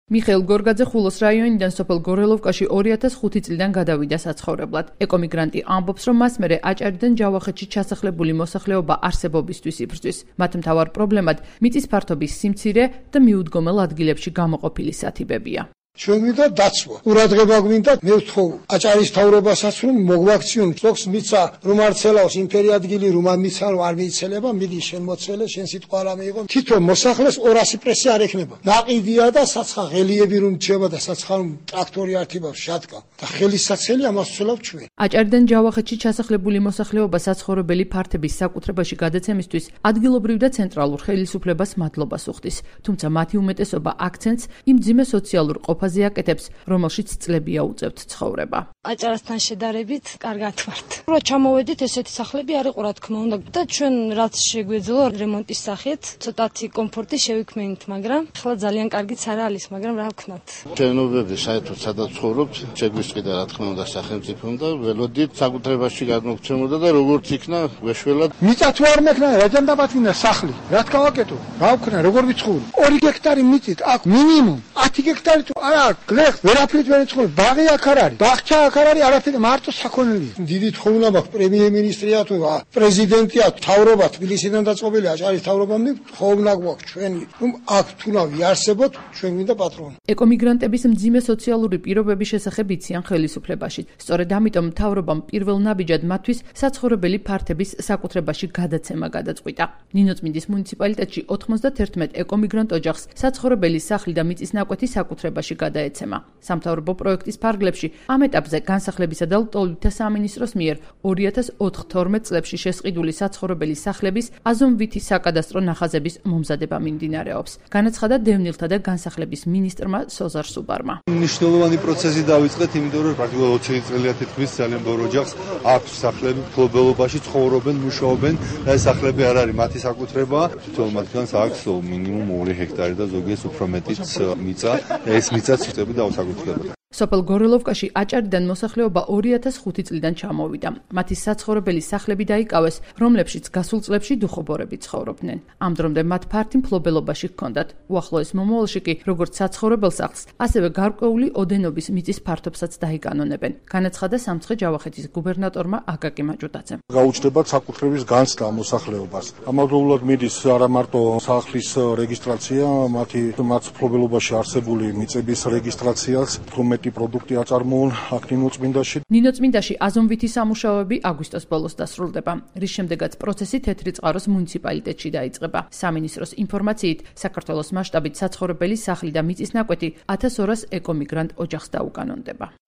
მიხეილ გორგაძე ხულოს რაიონიდან სოფელ გორელოვკაში 2005 წლიდან გადავიდა საცხოვრებლად. ეკომიგრანტი ამბობს, რომ მას მერე აჭარიდან ჯავახეთში ჩასახლებული მოსახლეობა არსებობისთვის იბრძვის. მათ მთავარ პრობლემად მიწის ფართობის სიმცირე და მიუდგომელ ადგილებში გამოყოფილი სათიბებია. ჩვენ გვინდა დაცვა. ყურადღება გვინდა, მე ვთხოვ აჭარის მთავრობასაც, რომ მოგვაქციონ ზოგს მიცა, რომ არცელავს იმფერი ადგილი, რომ მიცა, რომ არ მიიცელება, მიდი შენ მოცელე, შენ სიტყვა არ ამეიღო. თვითონ მოსახლეს 200 პრესი არ ექნება. ნაყიდია და საცხა ღელიები რომ რჩება და საცხა რომ ტრაქტორი ართიბავს შატკა და ხელისაცელი ამას ვცელავ ჩვენ. აჭარიდან ჯავახეთში ჩასახლებული მოსახლეობა საცხოვრებელი ფართების საკუთრებაში გადაცემისთვის ადგილობრივ და ცენტრალურ ხელისუფლებას მადლობას უხდის. თუმცა მათი უმეტესობა აქცენტს იმ ძიმე სოციალურ ყოფას აკეთებს, რომელშიც წლებია უწევთ ცხოვრება. აჭარასთან შედარებით კარგად ვართ. რო ჩამოვედით, ესეთი სახლები არ იყო, რა თქმა უნდა, და ჩვენ რაც შეგვეძლო რემონტის სახით, ცოტათი კომფორტი შევიქმნით, მაგრამ ახლა ძალიან კარგიც არა არის, მაგრამ რა ვქნათ. ჩვენობები საერთოდ სადაც ცხოვრობთ, შეგვისყიდა რა თქმა უნდა სახელმწიფომ და ველოდით საკუთრებაში გადმოგცემოდა და როგორც იქნა გვეშველად. მიწა თუ არ მექნა, რაჯანდაბათ მინდა სახლი. რა თქვა ვაკეთო? რა ვქნა, როგორ ვიცხოვრო? 2 ჰექტარი მიწით აქ მინიმუმ 10 ჰექტარი თუ არა გლეხ ვერაფრით ვერ ეცხოვე. ბაღი აქ არ არის, ბაღჩა აქ არ არის, არაფერი მარტო საქონელია. დიდი თხოვნა მაქვს პრემიერ-მინისტრია თუ პრეზიდენტია, მთავრობა თბილისიდან დაწყობილი აჭარის მთავრობამდე თხოვნა გვაქვს ჩვენი, რომ აქ თუნა ვიარსებოთ, ჩვენ გვინდა პატრონი. ეკომიგრანტების მძიმე სოციალური პირობების შესახებ იციან ხელისუფლებაში. სწორედ ამიტომ მთავრობამ პირველ ნაბიჯად მათთვის საცხოვრებელი ფართების საკუთრებაში გადაცემა გადაწყვიტა. ნინოწმინდის მუნიციპალიტეტში 91 ეკომიგრანტ ოჯახს საცხოვრებელი სახლი და მიწის ნაკვეთი საკუთრებაში გადაეცემა. სამთავრობო პროექტის ფარგლებში ამ ეტაპზე განსახლებისა და ლტოლვილთა სამინისტროს მიერ 2014 წლებში შესყიდული საცხოვრებელი სახლების აზომვითი საკადასტრო ნახაზების მომზადება მიმდინარეობს. განაცხადა დევნილთა და განსახლების მინისტრმა სოზარ სუბარმა. მნიშვნელოვანი პროცესი დავიწყეთ, იმიტომ რომ პრაქტიკულად 20 წელია თითქმის ძალიან ბევრ ოჯახს აქვს სახლები, მფლობელობაში ცხოვრობენ, მუშაობენ და ეს სახლები არ არის მათი საკუთრება. თითოეულ მათგანს აქვს მინიმუმ 2 ჰექტარი და ზოგიერთს უფრო მეტიც მიწა. ეს მიწაც იწები დაუსაკუთრებად. სოფელ გორელოვკაში აჭარიდან მოსახლეობა 2005 წლიდან ჩამოვიდა. მათი საცხოვრებელი სახლები დაიკავეს, რომლებშიც გასულ წლებში დუხობორები ცხოვრობდნენ. ამ დრომდე მათ ფართი მფლობელობაში ჰქონდათ. უახლოეს მომავალში კი როგორც საცხოვრებელ სახლს, ასევე გარკვეული ოდენობის მიწის ფართობსაც დაიკანონებენ. განაცხადა სამცხე ჯავახეთის გუბერნატორმა აკაკი მაჭუტაძემ. გაუჩნდებათ საკუთრების განცდა მოსახლეობას. ამავდროულად მიდის არა მარტო სახლის რეგისტრაცია, მათ მფლობელობაში არსებული მიწების რეგისტრაციაც, პროდუქტი აწარმოონ აქ ნინოწმინდაში. ნინოწმინდაში აზომვითი სამუშაოები აგვისტოს ბოლოს დასრულდება, რის შემდეგაც პროცესი თეთრი წყაროს მუნიციპალიტეტში დაიწყება. სამინისტროს ინფორმაციით, საქართველოს მასშტაბით საცხოვრებელი სახლი და მიწის ნაკვეთი 1200 ეკომიგრანტ ოჯახს დაუკანონდება.